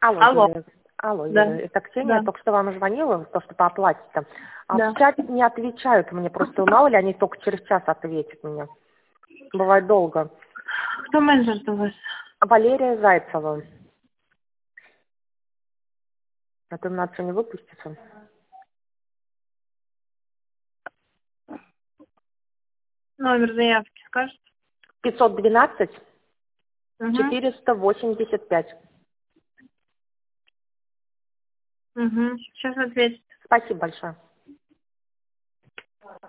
Алло, Алло. Юлия. Алло, Да. Юлия. Это Ксения, Да. я только что вам звонила, то, что по оплате-то. А Да. в чате не отвечают мне, просто мало ли они только через час ответят мне. Бывает долго. Кто менеджер у вас? Валерия Зайцева. А то надо что не выпуститься. Номер заявки скажете? 512 Угу. 485. Угу. Сейчас ответит. Спасибо большое.